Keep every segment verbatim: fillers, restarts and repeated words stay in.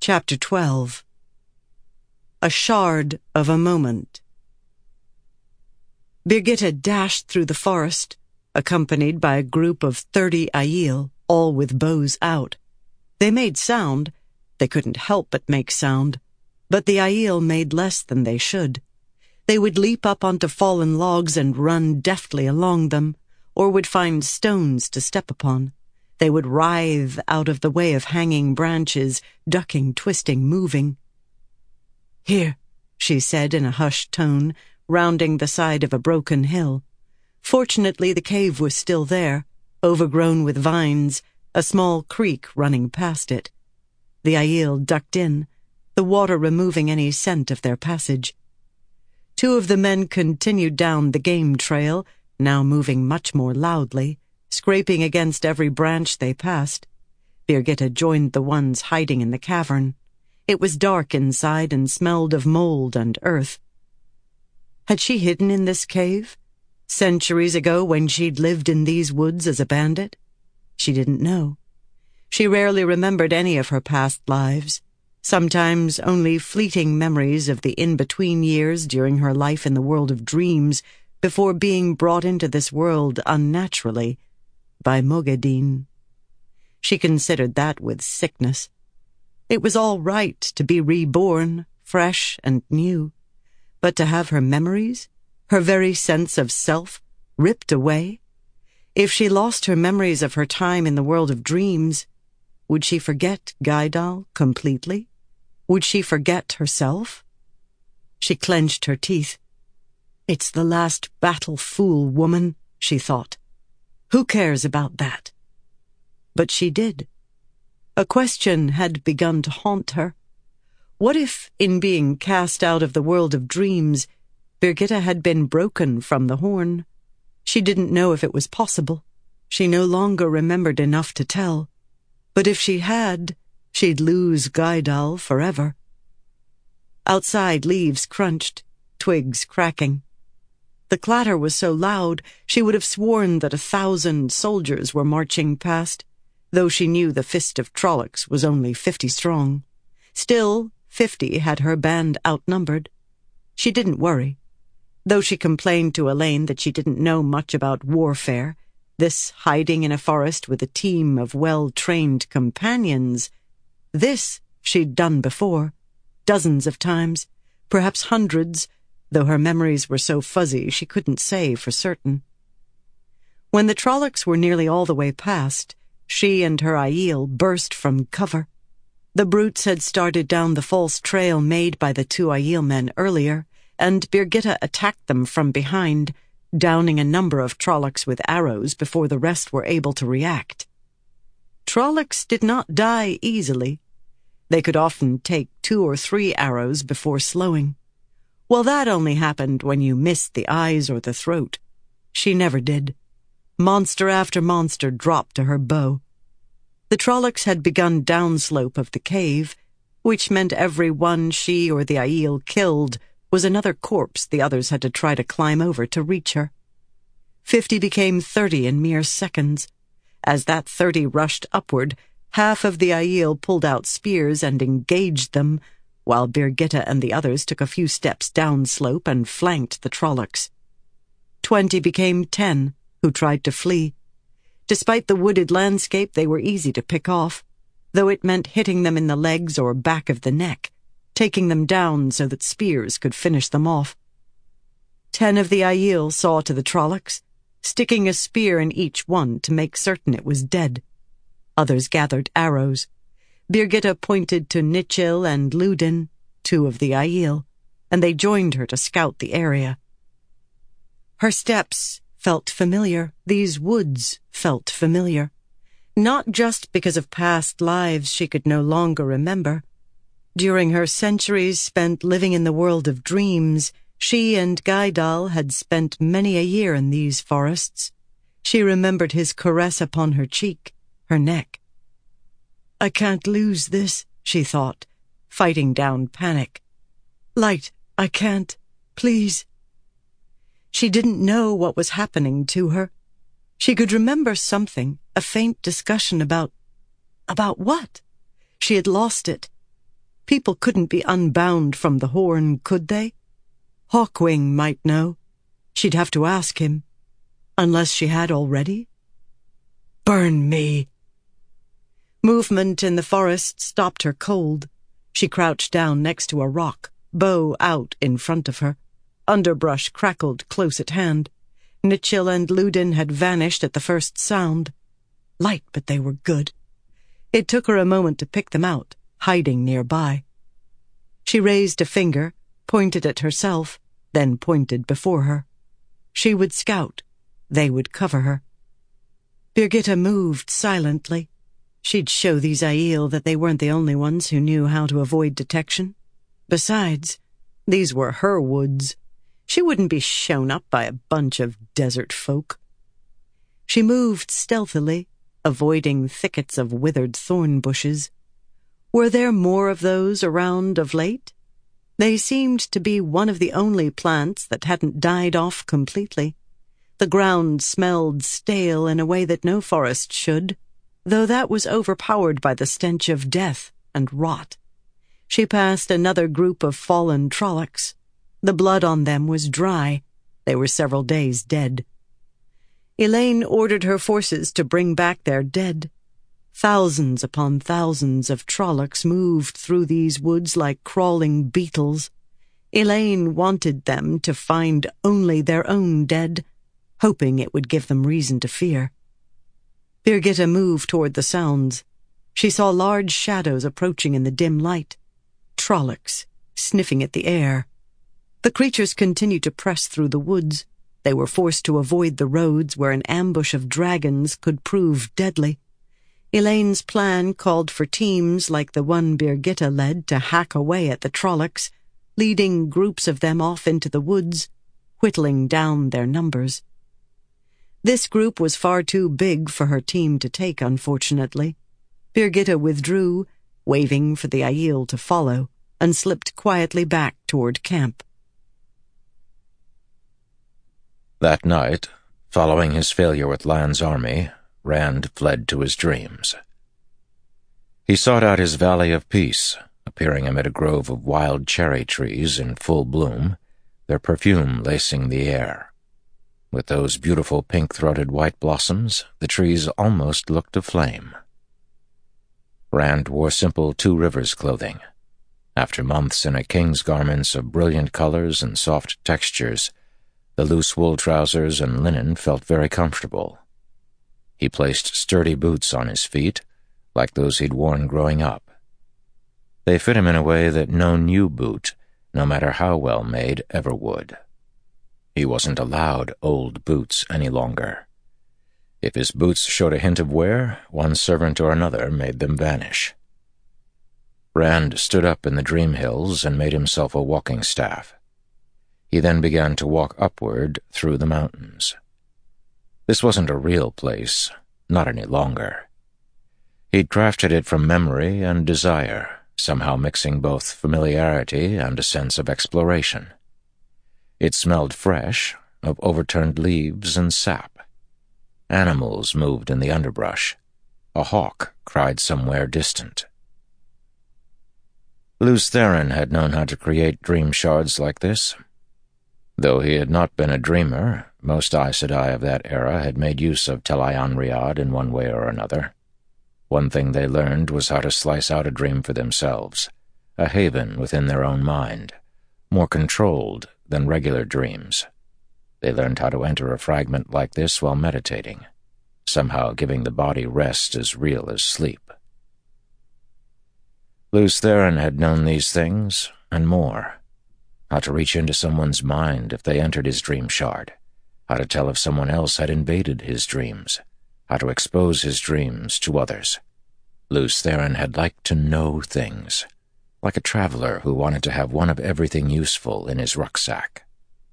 Chapter twelve. A Shard of a Moment. Birgitta dashed through the forest, accompanied by a group of thirty Aiel, all with bows out. They made sound. They couldn't help but make sound. But the Aiel made less than they should. They would leap up onto fallen logs and run deftly along them, or would find stones to step upon. They would writhe out of the way of hanging branches, ducking, twisting, moving. "Here," she said in a hushed tone, rounding the side of a broken hill. Fortunately, the cave was still there, overgrown with vines, a small creek running past it. The Aiel ducked in, the water removing any scent of their passage. Two of the men continued down the game trail, now moving much more loudly, scraping against every branch they passed. Birgitta joined the ones hiding in the cavern. It was dark inside and smelled of mold and earth. Had she hidden in this cave, centuries ago when she'd lived in these woods as a bandit? She didn't know. She rarely remembered any of her past lives, sometimes only fleeting memories of the in-between years during her life in the world of dreams before being brought into this world unnaturally by Moghedien. She considered that with sickness. It was all right to be reborn, fresh and new, but to have her memories, her very sense of self, ripped away? If she lost her memories of her time in the world of dreams, would she forget Gaidal completely? Would she forget herself? She clenched her teeth. "It's the last battle, fool woman," she thought. "Who cares about that?" But she did. A question had begun to haunt her. What if, in being cast out of the world of dreams, Birgitta had been broken from the horn? She didn't know if it was possible. She no longer remembered enough to tell. But if she had, she'd lose Gaidal forever. Outside, leaves crunched, twigs cracking. The clatter was so loud, she would have sworn that a thousand soldiers were marching past, though she knew the fist of Trollocs was only fifty strong. Still, fifty had her band outnumbered. She didn't worry. Though she complained to Elaine that she didn't know much about warfare, this hiding in a forest with a team of well-trained companions, this she'd done before, dozens of times, perhaps hundreds, though her memories were so fuzzy she couldn't say for certain. When the Trollocs were nearly all the way past, she and her Aiel burst from cover. The brutes had started down the false trail made by the two Aiel men earlier, and Birgitta attacked them from behind, downing a number of Trollocs with arrows before the rest were able to react. Trollocs did not die easily. They could often take two or three arrows before slowing. Well, that only happened when you missed the eyes or the throat. She never did. Monster after monster dropped to her bow. The Trollocs had begun downslope of the cave, which meant every one she or the Aiel killed was another corpse the others had to try to climb over to reach her. Fifty became thirty in mere seconds. As that thirty rushed upward, half of the Aiel pulled out spears and engaged them, while Birgitta and the others took a few steps downslope and flanked the Trollocs. Twenty became ten, who tried to flee. Despite the wooded landscape, they were easy to pick off, though it meant hitting them in the legs or back of the neck, taking them down so that spears could finish them off. Ten of the Aiel saw to the Trollocs, sticking a spear in each one to make certain it was dead. Others gathered arrows. Birgitta pointed to Nichil and Ludin, two of the Aiel, and they joined her to scout the area. Her steps felt familiar. These woods felt familiar. Not just because of past lives she could no longer remember. During her centuries spent living in the world of dreams, she and Gaidal had spent many a year in these forests. She remembered his caress upon her cheek, her neck. "I can't lose this," she thought, fighting down panic. "Light, I can't. Please." She didn't know what was happening to her. She could remember something, a faint discussion about... About what? She had lost it. People couldn't be unbound from the horn, could they? Hawkwing might know. She'd have to ask him. Unless she had already? Burn me! Movement in the forest stopped her cold. She crouched down next to a rock, bow out in front of her. Underbrush crackled close at hand. Nichil and Ludin had vanished at the first sound. Light, but they were good. It took her a moment to pick them out, hiding nearby. She raised a finger, pointed at herself, then pointed before her. She would scout. They would cover her. Birgitta moved silently. She'd show these Aiel that they weren't the only ones who knew how to avoid detection. Besides, these were her woods. She wouldn't be shown up by a bunch of desert folk. She moved stealthily, avoiding thickets of withered thorn bushes. Were there more of those around of late? They seemed to be one of the only plants that hadn't died off completely. The ground smelled stale in a way that no forest should, though that was overpowered by the stench of death and rot. She passed another group of fallen Trollocs. The blood on them was dry. They were several days dead. Elaine ordered her forces to bring back their dead. Thousands upon thousands of Trollocs moved through these woods like crawling beetles. Elaine wanted them to find only their own dead, hoping it would give them reason to fear. Birgitta moved toward the sounds. She saw large shadows approaching in the dim light. Trollocs, sniffing at the air. The creatures continued to press through the woods. They were forced to avoid the roads where an ambush of dragons could prove deadly. Elaine's plan called for teams like the one Birgitta led to hack away at the Trollocs, leading groups of them off into the woods, whittling down their numbers. This group was far too big for her team to take, unfortunately. Birgitta withdrew, waving for the Aiel to follow, and slipped quietly back toward camp. That night, following his failure with Lan's army, Rand fled to his dreams. He sought out his Valley of Peace, appearing amid a grove of wild cherry trees in full bloom, their perfume lacing the air. With those beautiful pink-throated white blossoms, the trees almost looked aflame. Rand wore simple Two Rivers clothing. After months in a king's garments of brilliant colors and soft textures, the loose wool trousers and linen felt very comfortable. He placed sturdy boots on his feet, like those he'd worn growing up. They fit him in a way that no new boot, no matter how well made, ever would. He wasn't allowed old boots any longer. If his boots showed a hint of wear, one servant or another made them vanish. Rand stood up in the Dream Hills and made himself a walking staff. He then began to walk upward through the mountains. This wasn't a real place, not any longer. He'd crafted it from memory and desire, somehow mixing both familiarity and a sense of exploration. It smelled fresh, of overturned leaves and sap. Animals moved in the underbrush. A hawk cried somewhere distant. Lews Therin had known how to create dream shards like this. Though he had not been a dreamer, most Aes Sedai of that era had made use of Tel'aran'rhiod in one way or another. One thing they learned was how to slice out a dream for themselves, a haven within their own mind, more controlled than regular dreams. They learned how to enter a fragment like this while meditating, somehow giving the body rest as real as sleep. Lews Therin had known these things, and more. How to reach into someone's mind if they entered his dream shard, how to tell if someone else had invaded his dreams, how to expose his dreams to others. Lews Therin had liked to know things, like a traveler who wanted to have one of everything useful in his rucksack.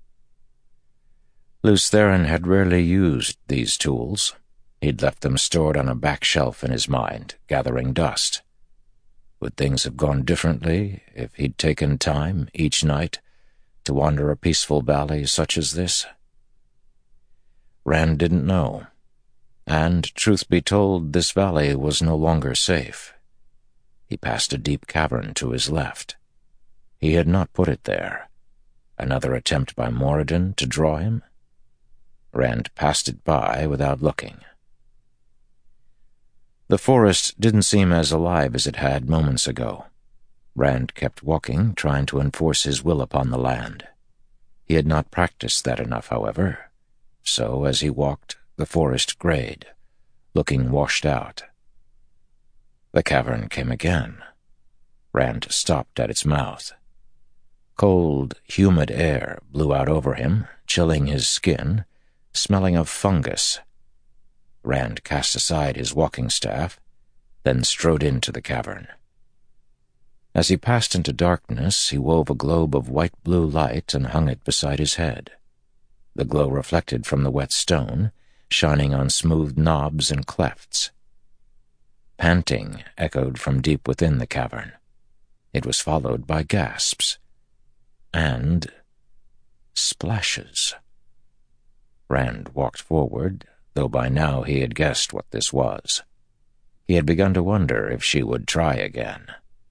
Lews Therin had rarely used these tools. He'd left them stored on a back shelf in his mind, gathering dust. Would things have gone differently if he'd taken time, each night, to wander a peaceful valley such as this? Rand didn't know. And, truth be told, this valley was no longer safe. He passed a deep cavern to his left. He had not put it there. Another attempt by Moradin to draw him? Rand passed it by without looking. The forest didn't seem as alive as it had moments ago. Rand kept walking, trying to enforce his will upon the land. He had not practiced that enough, however, so as he walked, the forest grayed, looking washed out. The cavern came again. Rand stopped at its mouth. Cold, humid air blew out over him, chilling his skin, smelling of fungus. Rand cast aside his walking staff, then strode into the cavern. As he passed into darkness, he wove a globe of white-blue light and hung it beside his head. The glow reflected from the wet stone, shining on smooth knobs and clefts. Panting echoed from deep within the cavern. It was followed by gasps. And splashes. Rand walked forward, though by now he had guessed what this was. He had begun to wonder if she would try again.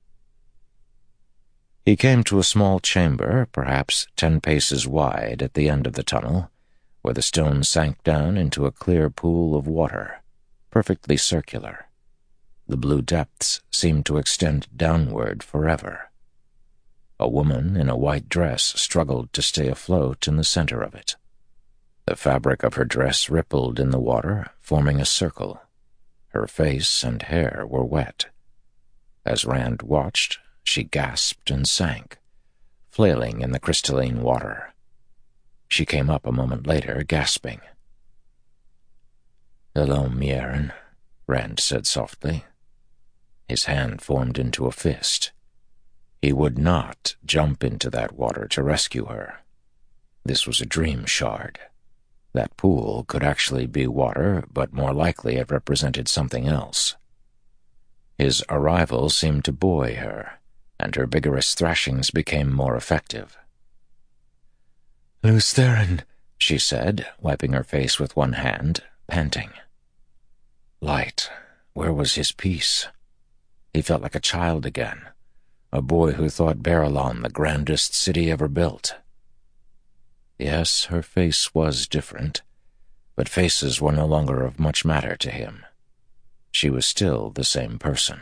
He came to a small chamber, perhaps ten paces wide at the end of the tunnel, where the stone sank down into a clear pool of water, perfectly circular. The blue depths seemed to extend downward forever. A woman in a white dress struggled to stay afloat in the center of it. The fabric of her dress rippled in the water, forming a circle. Her face and hair were wet. As Rand watched, she gasped and sank, flailing in the crystalline water. She came up a moment later, gasping. "Hello, Mierin," Rand said softly. His hand formed into a fist. He would not jump into that water to rescue her. This was a dream shard. That pool could actually be water, but more likely it represented something else. His arrival seemed to buoy her, and her vigorous thrashings became more effective. "Lews Therin," she said, wiping her face with one hand, panting. Light. Where was his peace? He felt like a child again, a boy who thought Baerlon the grandest city ever built. Yes, her face was different, but faces were no longer of much matter to him. She was still the same person.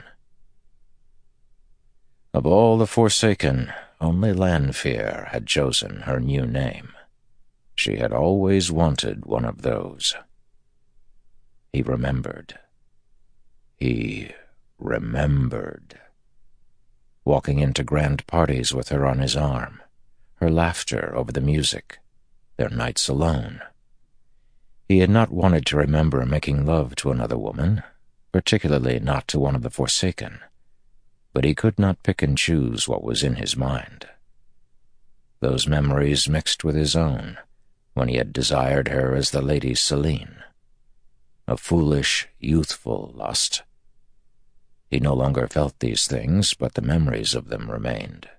Of all the Forsaken, only Lanfear had chosen her new name. She had always wanted one of those. He remembered. He remembered. Walking into grand parties with her on his arm, her laughter over the music, their nights alone. He had not wanted to remember making love to another woman, particularly not to one of the Forsaken, but he could not pick and choose what was in his mind. Those memories mixed with his own, when he had desired her as the Lady Selene. A foolish, youthful lust. He no longer felt these things, but the memories of them remained.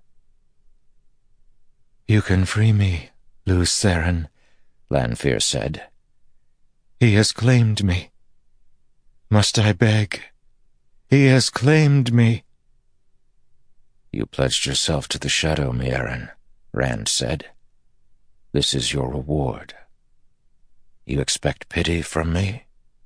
"You can free me, Lews Therin," Lanfear said. "He has claimed me. Must I beg? He has claimed me." "You pledged yourself to the shadow, Mierin," Rand said. "This is your reward. You expect pity from me?"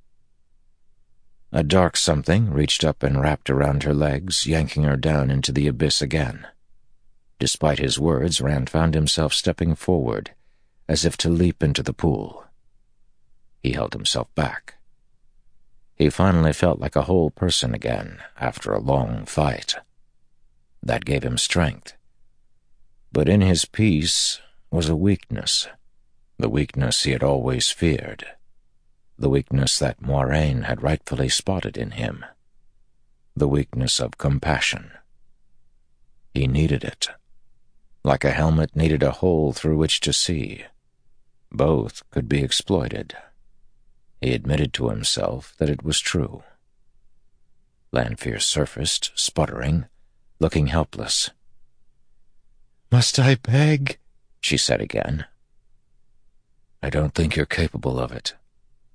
A dark something reached up and wrapped around her legs, yanking her down into the abyss again. Despite his words, Rand found himself stepping forward, as if to leap into the pool. He held himself back. He finally felt like a whole person again after a long fight. That gave him strength. But in his peace was a weakness, the weakness he had always feared, the weakness that Moiraine had rightfully spotted in him, the weakness of compassion. He needed it, like a helmet needed a hole through which to see. Both could be exploited. He admitted to himself that it was true. Lanfear surfaced, sputtering, looking helpless. "Must I beg?" she said again. "I don't think you're capable of it."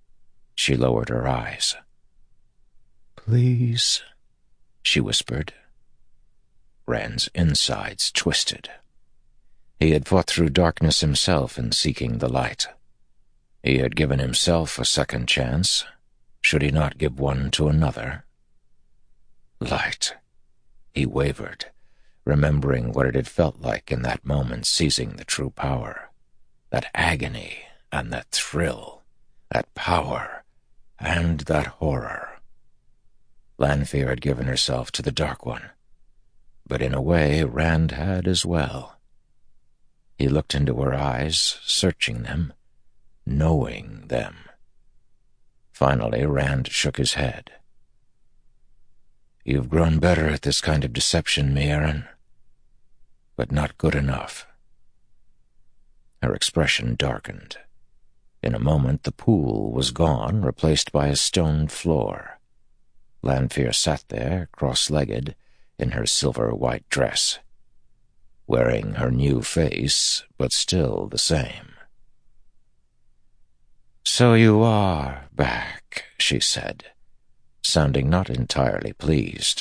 She lowered her eyes. "Please," she whispered, Rand's insides twisted. He had fought through darkness himself in seeking the light. He had given himself a second chance. Should he not give one to another? Light. He wavered, remembering what it had felt like in that moment seizing the true power. That agony and that thrill, that power and that horror. Lanfear had given herself to the Dark One, but in a way Rand had as well. He looked into her eyes, searching them, knowing them. Finally, Rand shook his head. "You've grown better at this kind of deception, Mierin, but not good enough." Her expression darkened. In a moment, the pool was gone, replaced by a stone floor. Lanfear sat there, cross-legged, in her silver-white dress, wearing her new face, but still the same. "So you are back," she said, sounding not entirely pleased.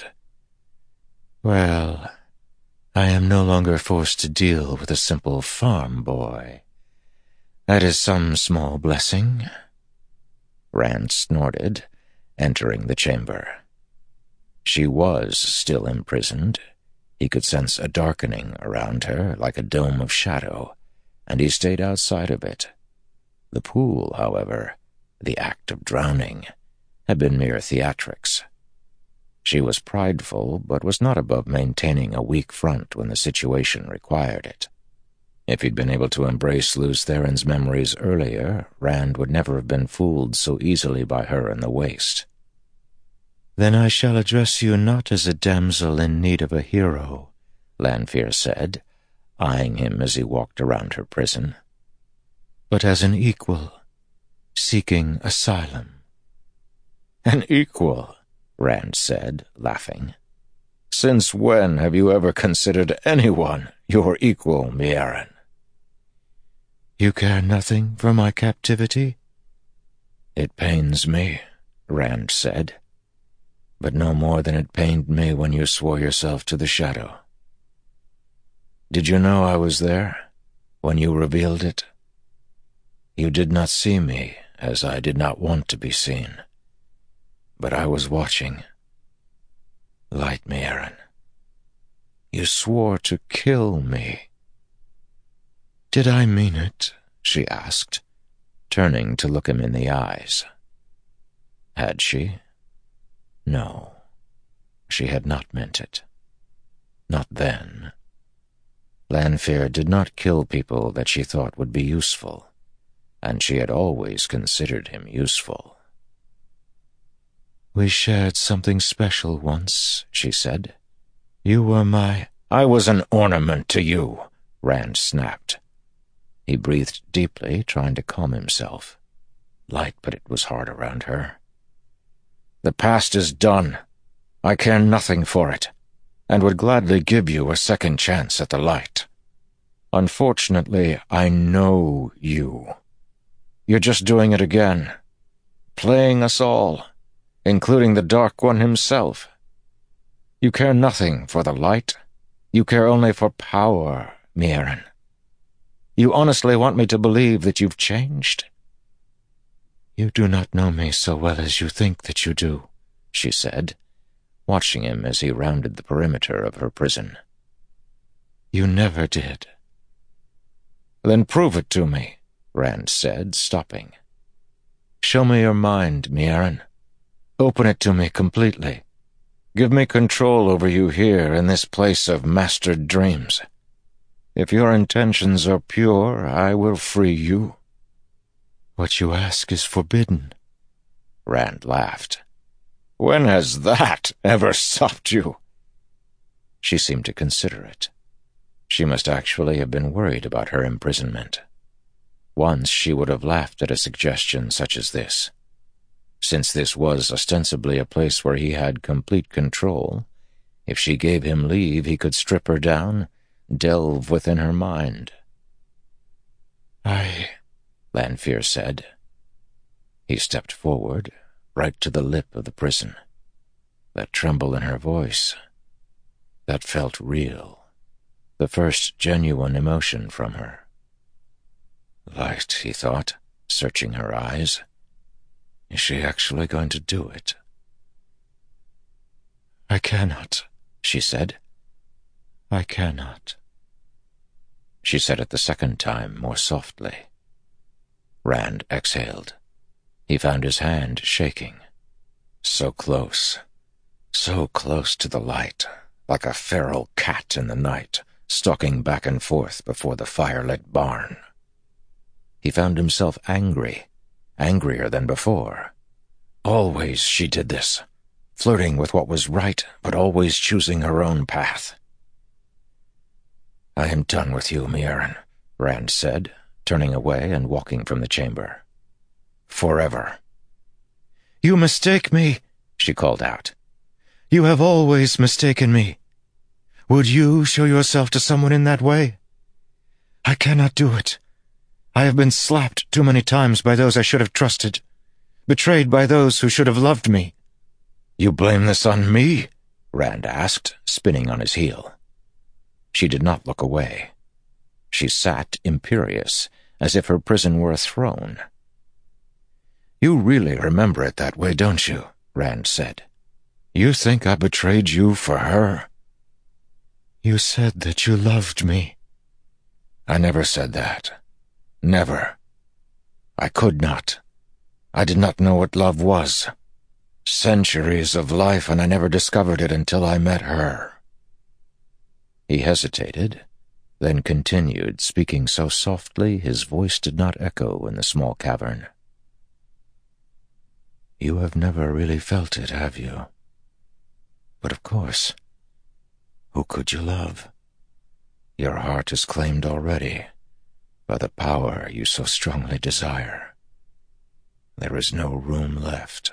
"Well, I am no longer forced to deal with a simple farm boy. That is some small blessing." Rand snorted, entering the chamber. She was still imprisoned. He could sense a darkening around her, like a dome of shadow, and he stayed outside of it. The pool, however, the act of drowning, had been mere theatrics. She was prideful, but was not above maintaining a weak front when the situation required it. If he'd been able to embrace Lews Therin's memories earlier, Rand would never have been fooled so easily by her in the waste. "Then I shall address you not as a damsel in need of a hero," Lanfear said, eyeing him as he walked around her prison, "but as an equal, seeking asylum." "An equal?" Rand said, laughing. "Since when have you ever considered anyone your equal, Mierin?" "You care nothing for my captivity?" "It pains me," Rand said, "but no more than it pained me when you swore yourself to the Shadow. Did you know I was there when you revealed it? You did not see me, as I did not want to be seen, but I was watching. Light, Mierin. You swore to kill me." "Did I mean it?" she asked, turning to look him in the eyes. Had she? No, she had not meant it. Not then. Lanfear did not kill people that she thought would be useful, and she had always considered him useful. "We shared something special once," she said. "You were my—" "I was an ornament to you," Rand snapped. He breathed deeply, trying to calm himself. Light, but it was hard around her. "The past is done. I care nothing for it, and would gladly give you a second chance at the light. Unfortunately, I know you. You're just doing it again, playing us all, including the Dark One himself. You care nothing for the light. You care only for power, Mierin. You honestly want me to believe that you've changed?" "You do not know me so well as you think that you do," she said, watching him as he rounded the perimeter of her prison. "You never did." "Then prove it to me," Rand said, stopping. "Show me your mind, Mierin. Open it to me completely. Give me control over you here in this place of mastered dreams. If your intentions are pure, I will free you." "What you ask is forbidden." Rand laughed. "When has that ever stopped you?" She seemed to consider it. She must actually have been worried about her imprisonment. Once she would have laughed at a suggestion such as this. Since this was ostensibly a place where he had complete control, if she gave him leave he could strip her down, delve within her mind. "I—" Lanfear said. He stepped forward, right to the lip of the prison. That tremble in her voice. that felt real, the first genuine emotion from her. Light, he thought, searching her eyes. Is she actually going to do it? I cannot, she said. I cannot. She said it the second time, more softly. Rand exhaled. He found his hand shaking. So close, so close to the light, like a feral cat in the night, stalking back and forth before the fire-lit barn. He found himself angry, angrier than before. Always she did this, flirting with what was right, but always choosing her own path. I am done with you, Mierin, Rand said, turning away and walking from the chamber. Forever. You mistake me, she called out. You have always mistaken me. Would you show yourself to someone in that way? I cannot do it. I have been slapped too many times by those I should have trusted, betrayed by those who should have loved me. You blame this on me? Rand asked, spinning on his heel. She did not look away. She sat imperious, as if her prison were a throne. You really remember it that way, don't you? Rand said. You think I betrayed you for her? You said that you loved me. I never said that. Never. I could not. I did not know what love was. Centuries of life, and I never discovered it until I met her. He hesitated, then continued, speaking so softly his voice did not echo in the small cavern. You have never really felt it, have you? But of course, who could you love? Your heart is claimed already by the power you so strongly desire. There is no room left.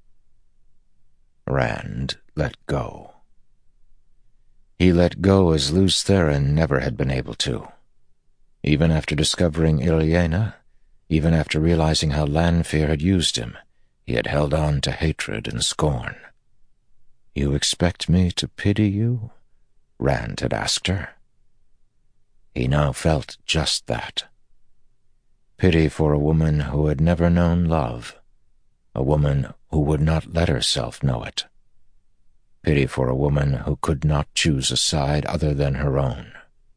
Rand let go. He let go as Lews Therin never had been able to. Even after discovering Ilyena, even after realizing how Lanfear had used him, he had held on to hatred and scorn. You expect me to pity you? Rand had asked her. He now felt just that. Pity for a woman who had never known love, a woman who would not let herself know it. Pity for a woman who could not choose a side other than her own.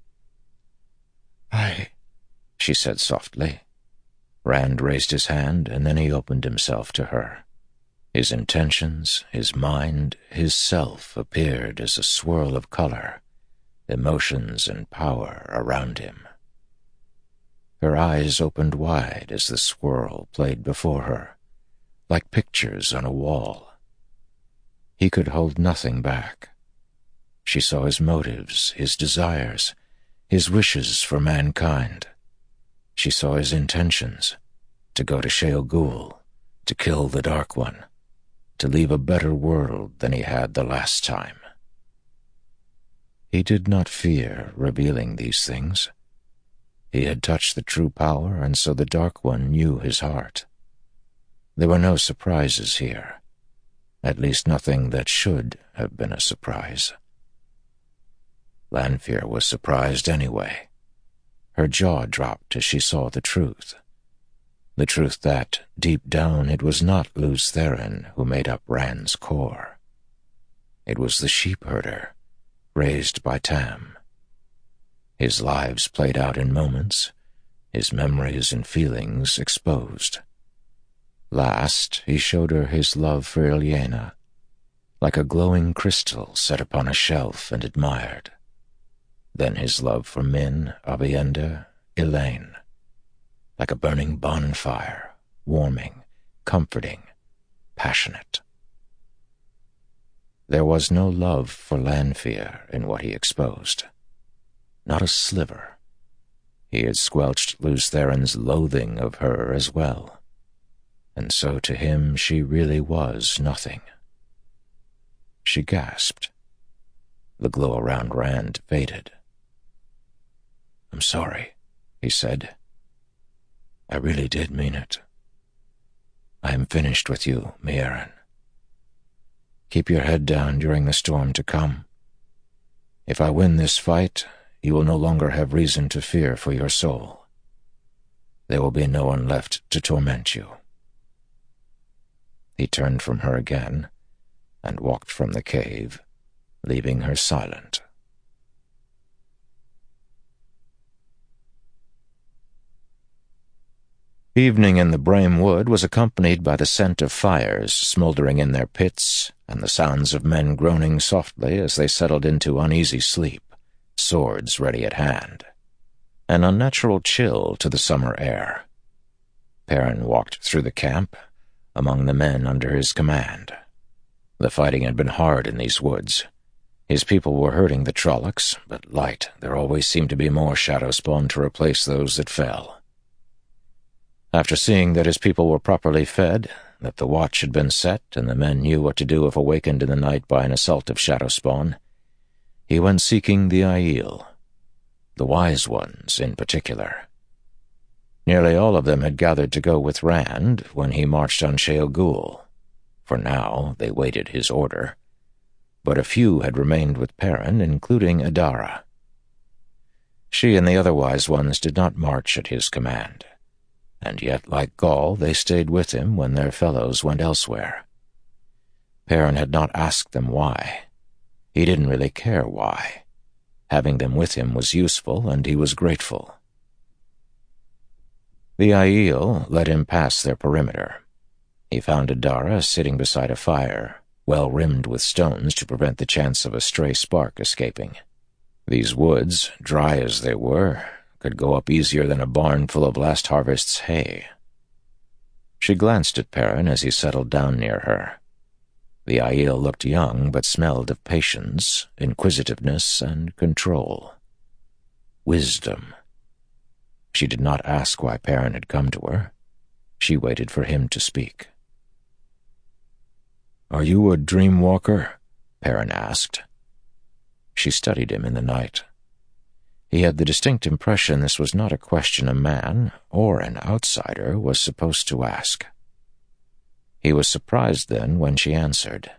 I, she said softly. Rand raised his hand, and then he opened himself to her. His intentions, his mind, his self appeared as a swirl of color, emotions and power around him. Her eyes opened wide as the swirl played before her, like pictures on a wall. He could hold nothing back. She saw his motives, his desires, his wishes for mankind. She saw his intentions, to go to Shayol Ghul, to kill the Dark One, to leave a better world than he had the last time. He did not fear revealing these things. He had touched the true power, and so the Dark One knew his heart. There were no surprises here, at least nothing that should have been a surprise. Lanfear was surprised anyway. Her jaw dropped as she saw the truth. The truth that, deep down, it was not Lews Therin who made up Rand's core. It was the sheep-herder, raised by Tam. His lives played out in moments, his memories and feelings exposed. Last, he showed her his love for Ilyena, like a glowing crystal set upon a shelf and admired. Then his love for Min, Aviendha, Elayne, like a burning bonfire, warming, comforting, passionate. There was no love for Lanfear in what he exposed. Not a sliver. He had squelched Lews Therin's loathing of her as well. And so to him she really was nothing. She gasped. The glow around Rand faded. I'm sorry, he said. I really did mean it. I am finished with you, Mierin. Keep your head down during the storm to come. If I win this fight, you will no longer have reason to fear for your soul. There will be no one left to torment you." He turned from her again and walked from the cave, leaving her silent. Evening in the Brame Wood was accompanied by the scent of fires smoldering in their pits and the sounds of men groaning softly as they settled into uneasy sleep, swords ready at hand. An unnatural chill to the summer air. Perrin walked through the camp, among the men under his command. The fighting had been hard in these woods. His people were hurting the Trollocs, but light, there always seemed to be more Shadowspawn to replace those that fell. After seeing that his people were properly fed, that the watch had been set, and the men knew what to do if awakened in the night by an assault of Shadowspawn, he went seeking the Aiel, the wise ones in particular. Nearly all of them had gathered to go with Rand when he marched on Shale Ghul. For now they waited his order, but a few had remained with Perrin, including Adara. She and the other wise ones did not march at his command, and yet, like Gaul, they stayed with him when their fellows went elsewhere. Perrin had not asked them why. He didn't really care why. Having them with him was useful, and he was grateful. The Aiel let him pass their perimeter. He found Adara sitting beside a fire, well rimmed with stones to prevent the chance of a stray spark escaping. These woods, dry as they were, could go up easier than a barn full of last harvest's hay. She glanced at Perrin as he settled down near her. The Aiel looked young, but smelled of patience, inquisitiveness, and control. Wisdom. She did not ask why Perrin had come to her. She waited for him to speak. "Are you a dream walker?" Perrin asked. She studied him in the night. He had the distinct impression this was not a question a man, or an outsider, was supposed to ask. He was surprised then when she answered.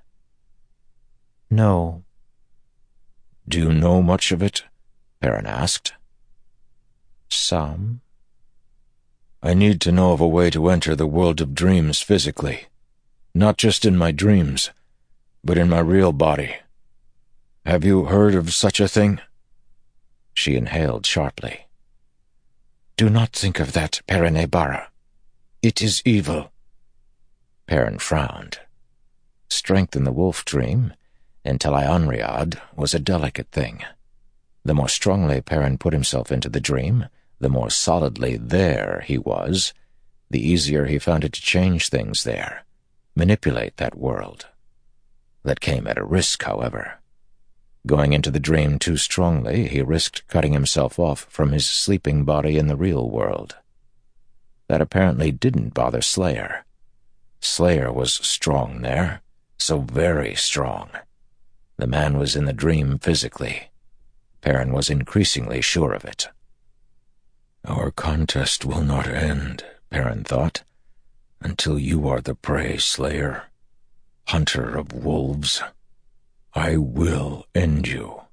"No." "Do you know much of it?" Perrin asked. "Some." "I need to know of a way to enter the world of dreams physically. Not just in my dreams, but in my real body. Have you heard of such a thing?" She inhaled sharply. "Do not think of that, Perrin-e-Barra. It is evil." Perrin frowned. Strength in the wolf dream, in Tel'aran'rhiod, was a delicate thing. The more strongly Perrin put himself into the dream, the more solidly there he was, the easier he found it to change things there, manipulate that world. That came at a risk, however. Going into the dream too strongly, he risked cutting himself off from his sleeping body in the real world. That apparently didn't bother Slayer. Slayer was strong there, so very strong. The man was in the dream physically. Perrin was increasingly sure of it. "Our contest will not end," Perrin thought, "until you are the prey, Slayer. Hunter of wolves. I will end you."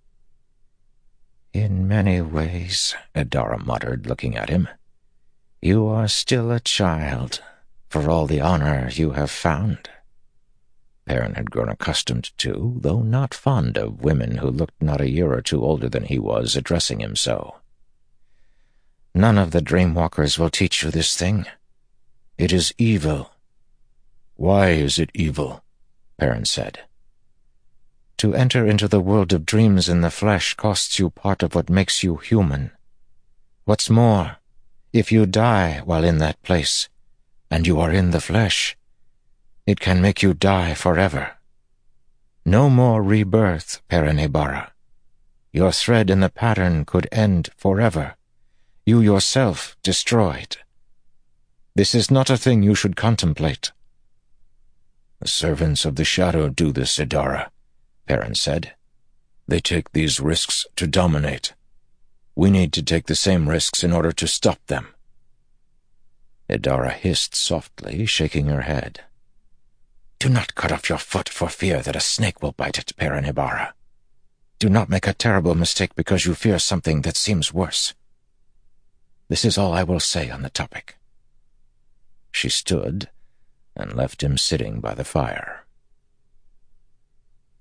"In many ways," Adara muttered, looking at him. "You are still a child, for all the honor you have found." Perrin had grown accustomed to, though not fond of, women who looked not a year or two older than he was addressing him so. "None of the Dreamwalkers will teach you this thing. It is evil." "Why is it evil?" Perrin said. "To enter into the world of dreams in the flesh costs you part of what makes you human. What's more, if you die while in that place, and you are in the flesh, it can make you die forever. No more rebirth, Perrin-e-Barra. Your thread in the pattern could end forever, you yourself destroyed. This is not a thing you should contemplate." "The servants of the shadow do this, Adara," Perrin said. "They take these risks to dominate. We need to take the same risks in order to stop them." Adara hissed softly, shaking her head. "Do not cut off your foot for fear that a snake will bite it, Perrin-e-Barra." Do not make a terrible mistake because you fear something that seems worse. This is all I will say on the topic." She stood and left him sitting by the fire.